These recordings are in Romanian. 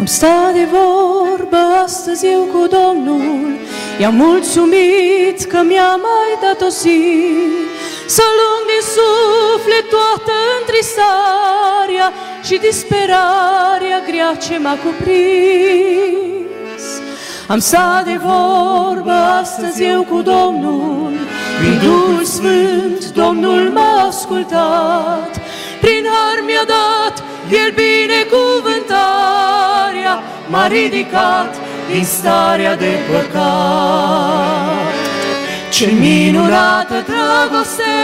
Am stat de vorbă astăzi eu cu Domnul, i-am mulțumit că mi-a mai dat o zi să lung din suflet toată întristarea și disperarea grea ce m-a cuprins. Am stat de vorbă astăzi eu cu Domnul, prin Duhul Sfânt Domnul m-a ascultat, prin har mi-a dat El binecuvântarea, m-a ridicat din starea de păcat. Ce minunată dragoste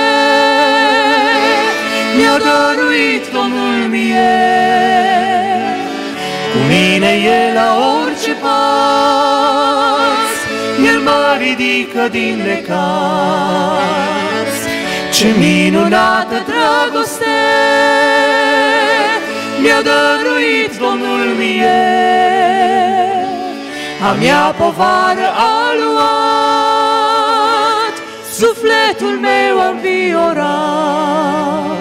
mi-a dăruit Domnul mie, cu mine e la orice pas, El mă ridică din necaz. Ce minunată dragoste mi-a dăruit Domnul mie, a mea povară a luat, sufletul meu a înviorat.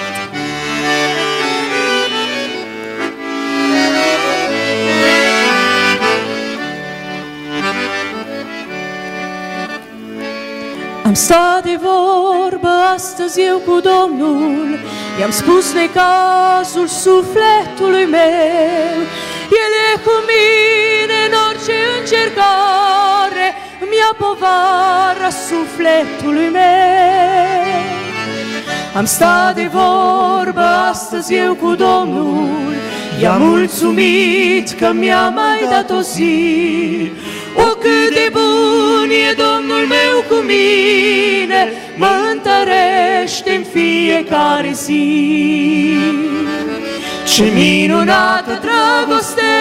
Am stat de vorbă astăzi eu cu Domnul, i-am spus necazul sufletului meu. El e cu mine în orice încercare, mi-a povara sufletului meu. Am stat de vorbă astăzi eu cu Domnul, i-am mulțumit că mi-a mai dat o zi. O, cât de bun e Domnul meu cu mine, mă întărește în fiecare zi. Ce minunată dragoste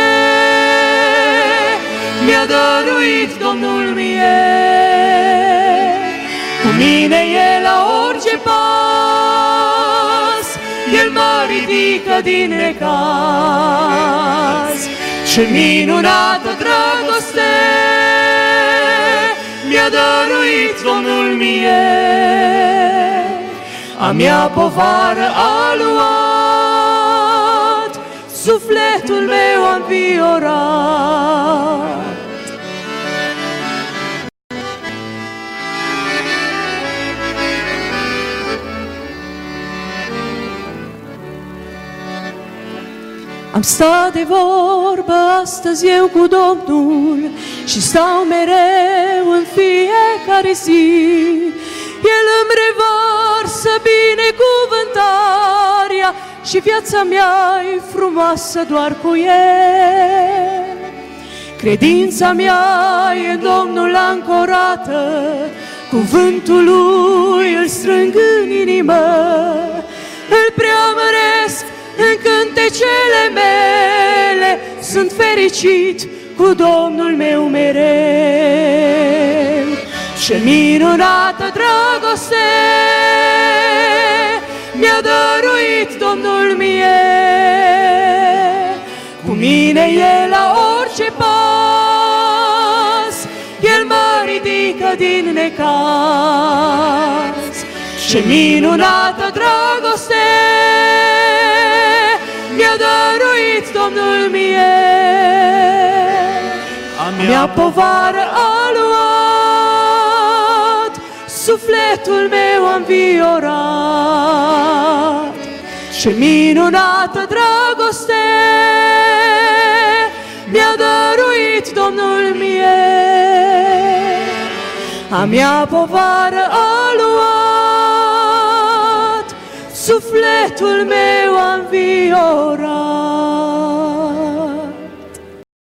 mi-a dăruit Domnul mie, cu mine e la orice pas, El mă ridică din necaz. Ce minunată dragoste mi-a dăruit Domnul mie, a mea povară a luat, sufletul meu a înviorat. Am stat de vorbă astăzi eu cu Domnul și stau mereu în fiecare zi. El îmi revarsă binecuvântarea și viața mea-i frumoasă doar cu El. Credința mea e în Domnul ancorată, cuvântul Lui îl strâng în inimă, îl preamăresc în cântecele mele, sunt fericit cu Domnul meu mereu. Ce minunată dragoste mi-a dăruit Domnul mie, cu mine e la orice pas, El mă ridică din necaz. Ce minunată dragoste mi-a dăruit Domnul mie, a mea povară a luat, sufletul meu a înviorat. Ce minunată dragoste mi-a dăruit Domnul mie, a mea povară a luat, sufletul meu a înviorat.